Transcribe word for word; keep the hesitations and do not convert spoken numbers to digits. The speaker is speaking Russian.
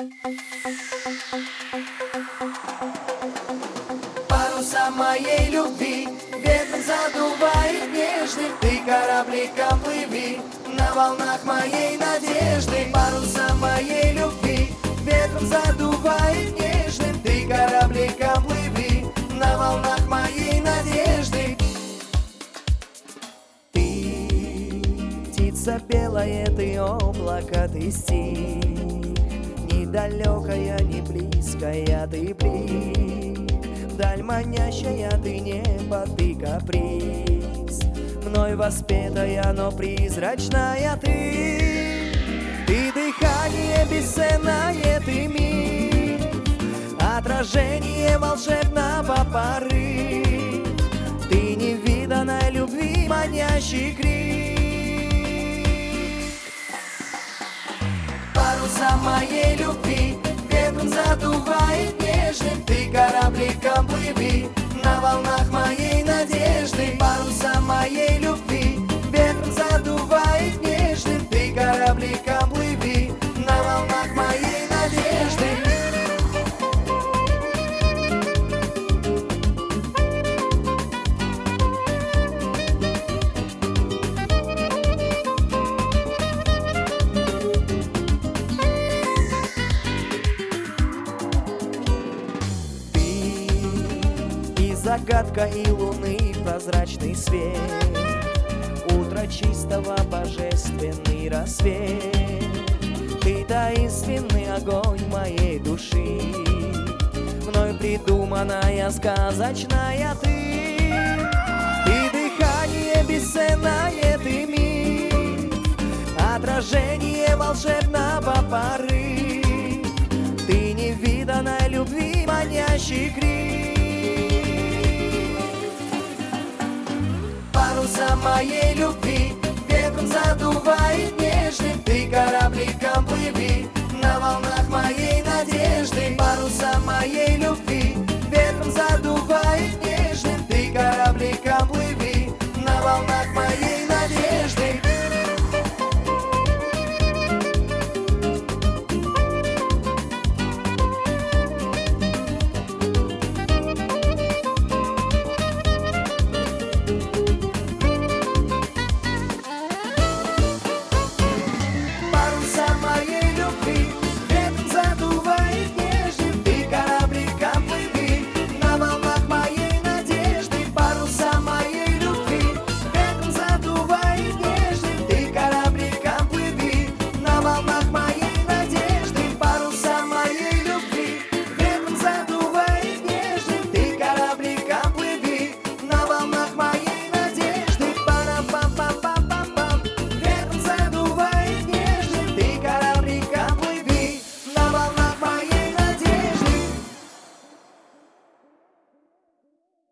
Паруса моей любви ветром задувает нежный. Ты корабликом плыви на волнах моей надежды. Паруса моей любви ветром задувает нежным. Ты корабликом плыви на волнах моей надежды. Ты птица белая, ты облако, ты стих. Недалекая, не близкая, ты блик. Вдаль манящая, ты небо, ты каприз. Мной воспетая, но призрачная ты. Ты дыхание бесценное, ты мир. Отражение волшебного порыв. Ты невиданной любви манящий крик. Паруса моей любви ветром задувает нежным. Ты корабликом плыви на волнах моей надежды. Паруса моей любви ветром задувает нежным. Ты корабликом плыви на волнах моей надежды. Загадка и луны прозрачный свет, утро чистого божественный рассвет. Ты таинственный огонь моей души, мной придуманная сказочная ты. Ты дыхание бесценное, ты мир, отражение волшебного порыв. Ты невиданной любви манящий крик. Паруса моей любви ветром задувает нежным. Ты корабликом плыви